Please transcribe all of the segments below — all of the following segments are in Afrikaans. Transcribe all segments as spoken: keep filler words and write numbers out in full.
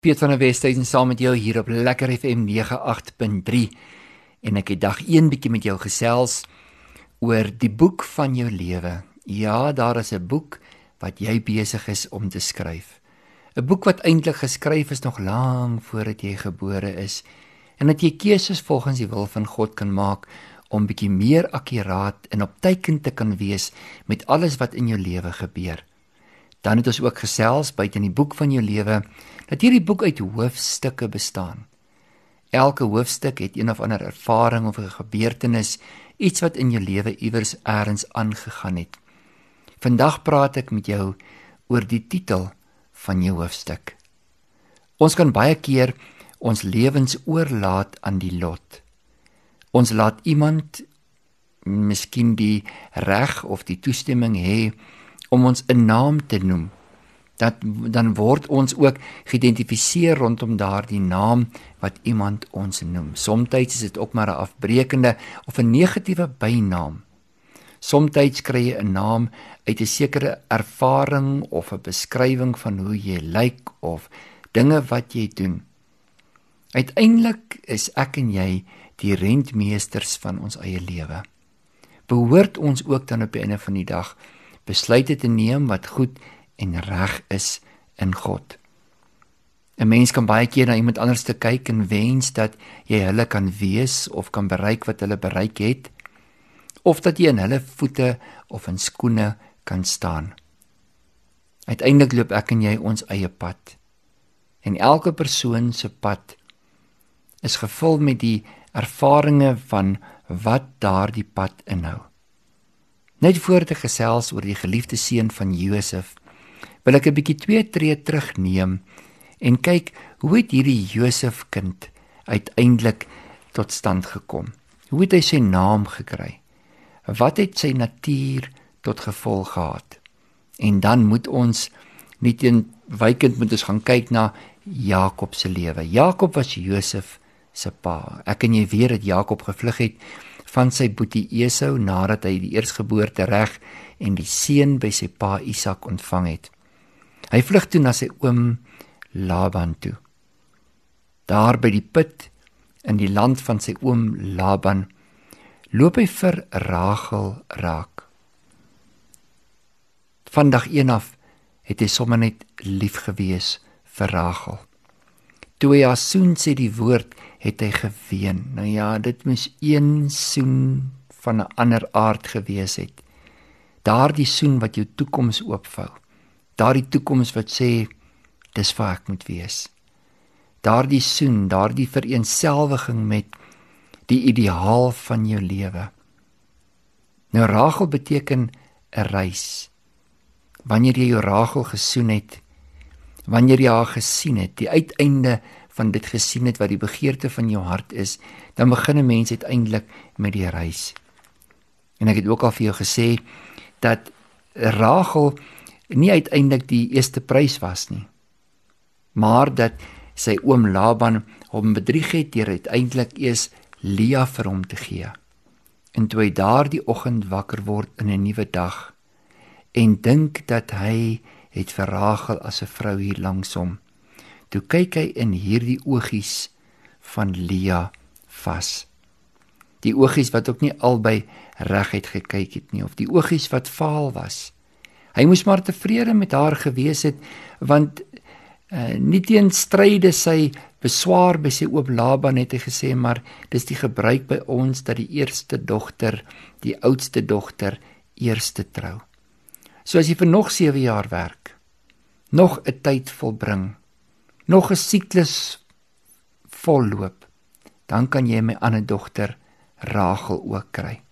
Piet van der Westhuizen saam met jou hier op Lekker F M nege agt punt drie en ek het dag een bietjie met jou gesels oor die boek van jou lewe. Ja, daar is 'n boek wat jy besig is om te skryf. 'n Boek wat eintlik geskryf is nog lank voordat jy gebore is en dat jy keuses volgens die wil van God kan maak om bietjie meer akkuraat en op teiken te kan wees met alles wat in jou lewe gebeur. Dan het ons ook gesels buite in die boek van jou lewe dat hierdie boek uit hoofstukke bestaan. Elke hoofstuk het een of ander ervaring of 'n gebeurtenis, iets wat in jou lewe iewers eers aangegaan het. Vandag praat ek met jou oor die titel van jou hoofstuk. Ons kan baie keer ons lewens oorlaat aan die lot. Ons laat iemand miskien die reg of die toestemming hê om ons 'n naam te noem. Dat, dan word ons ook geïdentifiseer rondom daardie naam wat iemand ons noem. Somstyds is dit ook maar 'n afbreekende of 'n negatiewe bynaam. Somstyds kry jy 'n naam uit 'n sekere ervaring of 'n beskrywing van hoe jy lyk of dinge wat jy doen. Uiteindelik is ek en jy die rentmeesters van ons eie lewe. Behoort ons ook dan op die einde van die dag besluite te neem wat goed en reg is in God. 'n Mens kan baie keer na iemand anders te kyk en wens dat jy hulle kan wees of kan bereik wat hulle bereik het, of dat jy in hulle voete of in skoene kan staan. Uiteindelik loop ek en jy ons eie pad. En elke persoon se pad is gevul met die ervarings van wat daardie pad inhou. Net voor te gesels oor die geliefde seun van Josef, wil ek 'n bietjie twee tree terugneem en kyk hoe het hierdie Josef kind uiteindelik tot stand gekom. Hoe het hy sy naam gekry? Wat het sy natuur tot gevolg gehad? En dan moet ons nie teen wykend moet ons gaan kyk na Jakob se lewe. Jakob was Josef se pa. Ek en jy weet dat Jakob gevlug het van sy boetie Esau nadat hy die eersgeboorte reg en die seun by sy pa Isak ontvang het. Hy vlug toe na sy oom Laban toe. Daar by die put in die land van sy oom Laban loop hy vir Rachel raak. Van dag een af het hy sommer net lief gewees vir Rachel. Toe hy haar soen, sê die woord, het hy geween. Nou ja, dit moes een soen van 'n ander aard gewees het. Daardie soen wat jou toekoms oopvou. Daardie toekoms wat sê, dis waar ek moet wees. Daardie soen, daardie vereenselwiging met die ideaal van jou lewe. Nou Rachel beteken 'n reis. Wanneer jy jou Rachel gesoen het, wanneer jy haar gesien het, die uiteinde van dit gesien het wat die begeerte van jou hart is, dan begin 'n mens uiteindelik met die reis. En ek het ook al vir jou gesê dat Rachel nie uiteindelik die eerste prys was nie, maar dat sy oom Laban hom bedrieg het deur uiteindelik eers Lea vir hom te gee. En toe hy daardie oggend wakker word in 'n nuwe dag en dink dat hy het vir Rachel as 'n vrou hier langs hom, toe kyk hy in hierdie oogies van Lea vas. Die oogies wat ook nie albei reguit gekyk het nie, of die oogies wat vaal was. Hy moes maar tevrede met haar gewees het, want uh, nie teen stryde sy beswaar by sy oom Laban het hy gesê, maar dis die gebruik by ons dat die eerste dogter, die oudste dogter, eerste trou. So as jy vir nog sewe jaar werk, nog 'n tyd volbring, nog 'n siklus volloop, dan kan jy my ander dogter Rachel ook kry.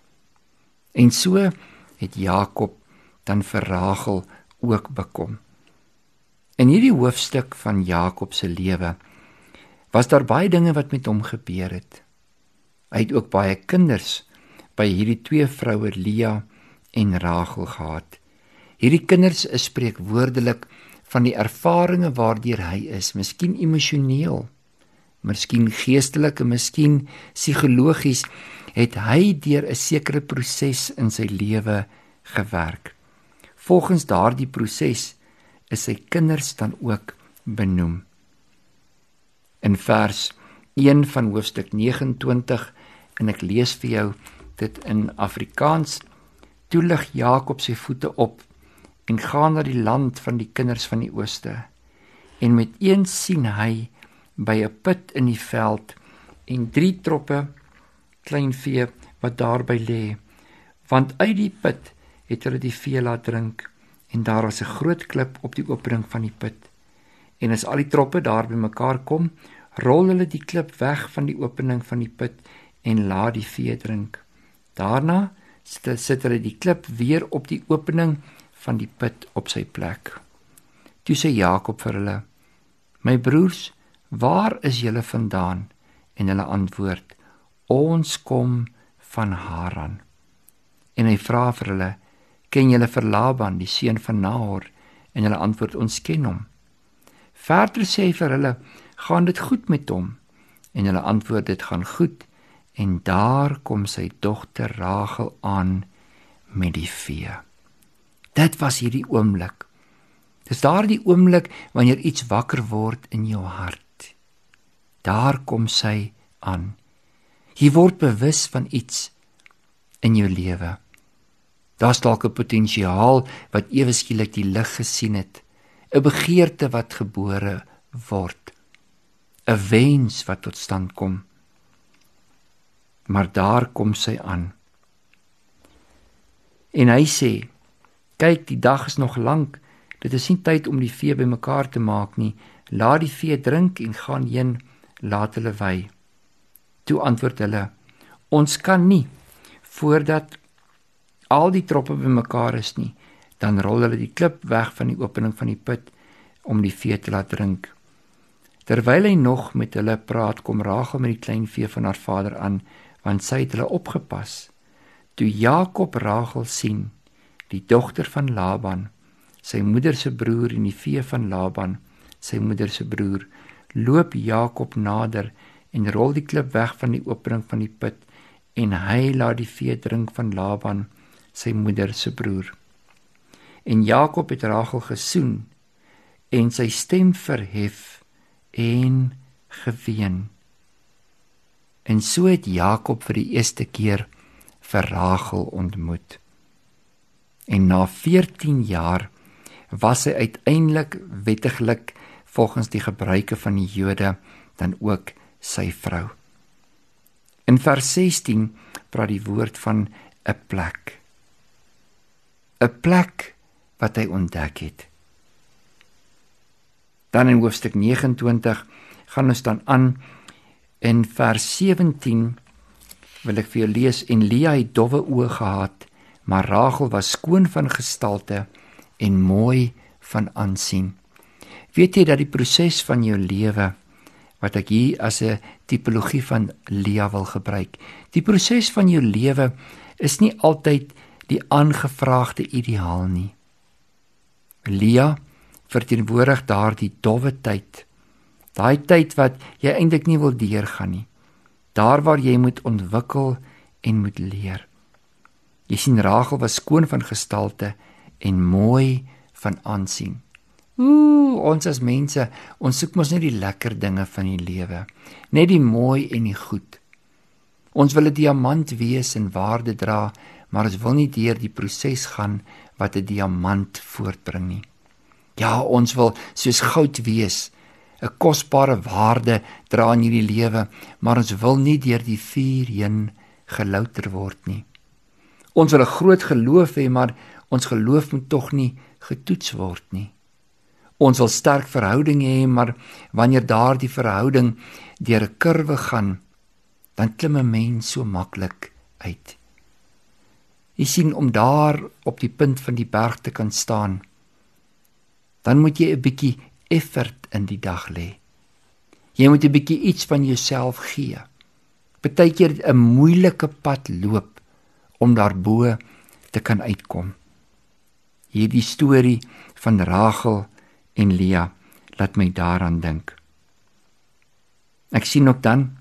En so het Jakob dan vir Rachel ook bekom. In hierdie hoofstuk van Jakob se lewe was daar baie dinge wat met hom gebeur het. Hy het ook baie kinders by hierdie twee vroue Lea en Rachel gehad. Hierdie kinders is spreekwoordelik van die ervarings waardeur hy is, miskien emosioneel, miskien geestelik en miskien psigologies, het hy deur 'n sekere proses in sy lewe gewerk. Volgens daardie proses is sy kinders dan ook benoem. In vers een van hoofstuk nege en twintig, en ek lees vir jou dit in Afrikaans: Toe lig Jakob sy voete op en gaan na die land van die kinders van die ooste. En met een sien hy by 'n put in die veld en drie troppe klein vee wat daarby lê, want uit die put het hulle die vee laat drink, en daar was 'n groot klip op die opening van die put. En as al die troppe daar by mekaar kom, rol hulle die klip weg van die opening van die put en laat die vee drink. Daarna sit, sit hulle die klip weer op die opening van die put op sy plek. Toe sê Jakob vir hulle: My broers, waar is julle vandaan? En hulle antwoord: Ons kom van Haran. En hy vra vir hulle: Ken julle vir Laban, die seun van Nahor? En hulle antwoord: Ons ken hom. Verder sê hy vir hulle: Gaan dit goed met hom? En hulle antwoord: Dit gaan goed. En daar kom sy dogter Rachel aan met die vee. Dit was hierdie oomblik. Dis daardie oomblik wanneer iets wakker word in jou hart. Daar kom sy aan. Jy word bewus van iets in jou lewe. Daar's dalk 'n potensiaal wat ewe skielik die lig gesien het, 'n begeerte wat gebore word, 'n wens wat tot stand kom. Maar daar kom sy aan. En hy sê: Kyk, die dag is nog lank. Dit is nie tyd om die vee bymekaar te maak nie. Laat die vee drink en gaan heen, laat hulle wei. Toe antwoord hulle: Ons kan nie, voordat al die troppe bymekaar is nie. Dan rol hulle die klip weg van die opening van die put om die vee te laat drink. Terwyl hy nog met hulle praat, kom Rachel met die klein vee van haar vader aan, want sy het hulle opgepas. Toe Jakob Rachel sien, die dogter van Laban, sy moeder se broer, en die vee van Laban, sy moeder se broer, loop Jakob nader en rol die klip weg van die opening van die put, en hy laat die vee drink van Laban, sy moeder se broer. En Jakob het Rachel gesoen en sy stem verhef en geween. En so het Jakob vir die eerste keer vir Rachel ontmoet. En na veertien jaar was hy uiteindelik wettiglik volgens die gebruike van die Jode dan ook sy vrou. In vers sestien praat die woord van 'n plek. 'n Plek wat hy ontdek het. Dan in hoofstuk nege en twintig gaan ons dan aan in vers sewentien wil ek vir jou lees: En Lea het dowwe oë gehad, maar Rachel was skoon van gestalte en mooi van aansien. Weet jy dat die proses van jou lewe, wat ek hier as 'n tipologie van Lea wil gebruik, die proses van jou lewe is nie altyd die aangevraagde ideaal nie. Lea verteenwoordig daardie dowwe tyd, daai tyd wat jy eintlik nie wil deurgaan nie, daar waar jy moet ontwikkel en moet leer. Jy sien, Rachel was skoon van gestalte en mooi van aansien. Ooh, ons as mense, ons soek mos net die lekker dinge van die lewe, net die mooi en die goed. Ons wil 'n diamant wees en waarde dra, maar ons wil nie deur die proses gaan wat 'n diamant voortbring nie. Ja, ons wil soos goud wees, 'n kosbare waarde dra in hierdie lewe, maar ons wil nie deur die vuur heen gelouter word nie. Ons wil 'n groot geloof hê, maar ons geloof moet tog nie getoets word nie. Ons wil sterk verhouding hê, maar wanneer daardie verhouding deur 'n kurwe gaan, dan klim 'n mens so maklik uit. Jy sien, om daar op die punt van die berg te kan staan, dan moet jy 'n bietjie effort in die dag lê. Jy moet 'n bietjie iets van jouself gee. Partykeer 'n moeilike pad loop om daarbo te kan uitkom. Hierdie storie van Rachel en Lea laat my daaraan dink. Ek sien ook dan,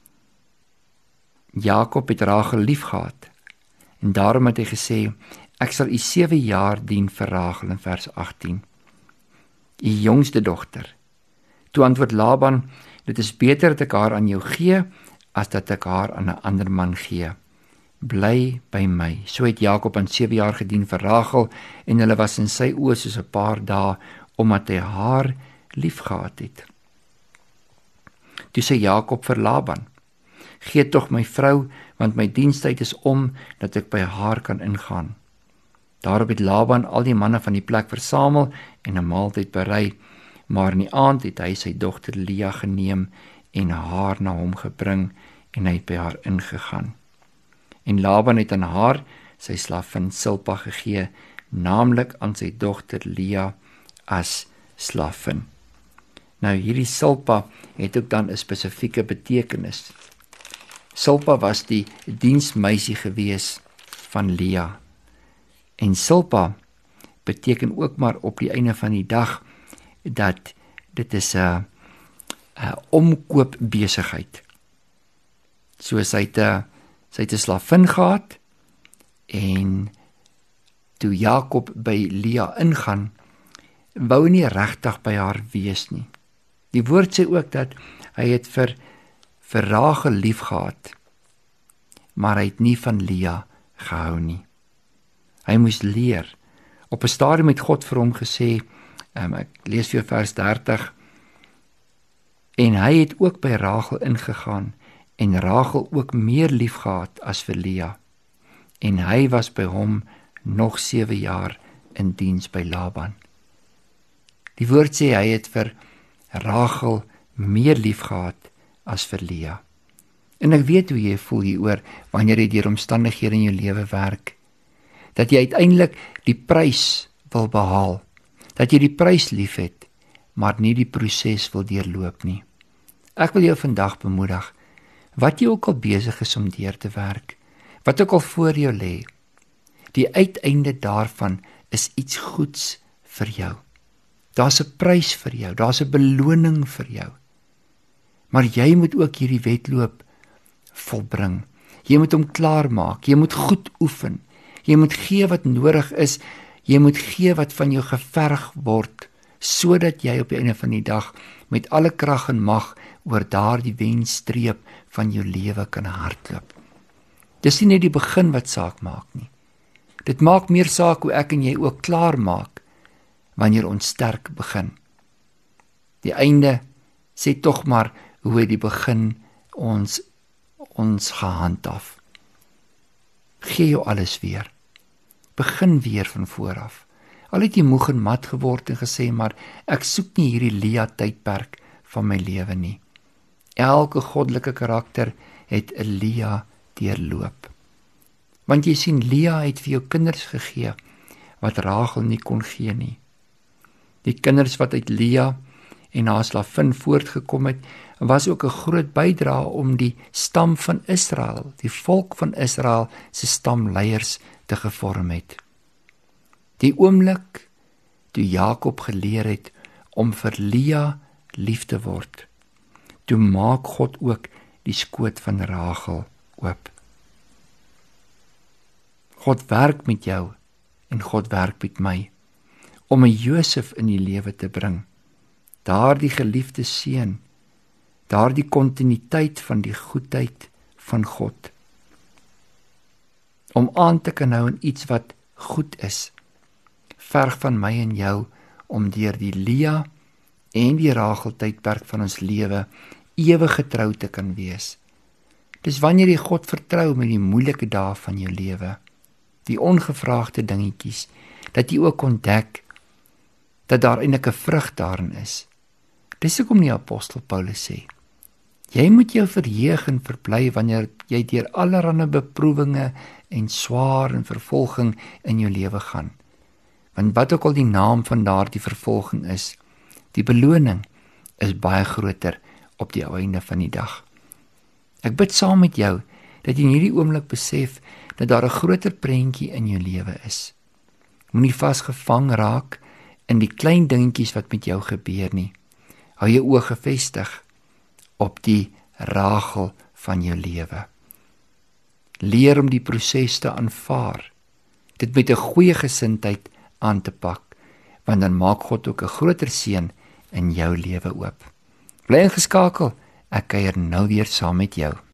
Jakob het Rachel liefgehad, en daarom het hy gesê: Ek sal u sewe jaar dien vir Rachel, in vers agttien. U jongste dogter. Toe antwoord Laban: Dit is beter dat ek haar aan jou gee, as dat ek haar aan 'n ander man gee. Bly by my. So het Jakob aan sewe jaar gedien vir Rachel, en hulle was in sy oë soos 'n paar dae, omdat hy haar liefgehad het. Toe sê Jakob vir Laban: Gee tog my vrou, want my dienstyd is om, dat ek by haar kan ingaan. Daarop het Laban al die manne van die plek versamel en 'n maaltyd berei, maar in die aand het hy sy dogter Lea geneem en haar na hom gebring, en hy het by haar ingegaan. En Laban het aan haar sy slavin Silpa gegee, naamlik aan sy dogter Lea as slavin. Nou hierdie Silpa het ook dan 'n spesifieke betekenis. Silpa was die diensmeisie gewees van Lea. En Silpa beteken ook maar op die einde van die dag dat dit is 'n 'n omkoopbesigheid. So sy het 'n sy het 'n slavin gehad, en toe Jakob by Lea ingaan, wou hy nie regtig by haar wees nie. Die woord sê ook dat hy het vir vir Rachel lief gehad, maar hy het nie van Lea gehou nie. Hy moes leer. Op 'n stadium het God vir hom gesê, um, ek lees vir vers dertig, en hy het ook by Rachel ingegaan, en Rachel ook meer lief gehad as vir Lea, en hy was by hom nog sewe jaar in diens by Laban. Die woord sê hy het vir Rachel meer lief gehad as vir Lea. En ek weet hoe jy voel hieroor, wanneer jy deur omstandighede in jou lewe werk, dat jy uiteindelik die prys wil behaal, dat jy die prys lief het, maar nie die proses wil deurloop nie. Ek wil jou vandag bemoedig, wat jy ook al besig is om deur te werk, wat ook al voor jou lê, die uiteinde daarvan is iets goeds vir jou. Daar's 'n prys vir jou, daar's 'n beloning vir jou. Maar jy moet ook hierdie wedloop volbring. Jy moet hom klaarmaak, jy moet goed oefen. Jy moet gee wat nodig is, jy moet gee wat van jou geverg word, sodat jy op die einde van die dag met alle krag en mag oor daardie wenstreep van jou lewe kan hardloop. Dis nie net die begin wat saak maak nie. Dit maak meer saak hoe ek en jy ook klaar maak wanneer ons sterk begin. Die einde sê tog maar hoe hy die begin ons ons gehandhaaf. Gee jou alles weer. Begin weer van vooraf. Al het jy moeg en mat geword en gesê, maar ek soek nie hierdie Lea tydperk van my lewe nie. Elke goddelike karakter het 'n Lea deurloop. Want jy sien, Lea het vir jou kinders gegee wat Rachel nie kon gee nie. Die kinders wat uit Lea en haar slavin voortgekom het, was ook 'n groot bydrae om die stam van Israel, die volk van Israel se stamleiers te gevorm het. Die oomblik toe Jakob geleer het om vir Lea lief te word, toe maak God ook die skoot van Rachel oop. God werk met jou en God werk met my om 'n Josef in die lewe te bring. Daardie geliefde seun, daardie kontinuïteit van die goedheid van God. Om aan te kan hou in iets wat goed is, verg van my en jou om deur die Lea en die Rachel tydperk van ons lewe ewig getrou te kan wees. Dis wanneer jy God vertrou met die moeilike dae van jou lewe, die ongevraagde dingetjies, dat jy ook ontdek dat daar eintlik 'n vrug daarin is. Dis hoekom die apostel Paulus sê, jy moet jou verheug en verbly wanneer jy deur allerlei beproewinge en swaar en vervolging in jou lewe gaan. Want wat ook al die naam van daardie vervolging is, die beloning is baie groter op die einde van die dag. Ek bid saam met jou dat jy in hierdie oomblik besef dat daar 'n groter prentjie in jou lewe is. Moenie vasgevang raak in die klein dingetjies wat met jou gebeur nie. Hou jou oë gefestig op die Rachel van jou lewe. Leer om die proses te aanvaar, dit met 'n goeie gesindheid aan te pak, want dan maak God ook 'n groter seën in jou lewe oop. Bly ingeskakel, ek kuier nou weer saam met jou.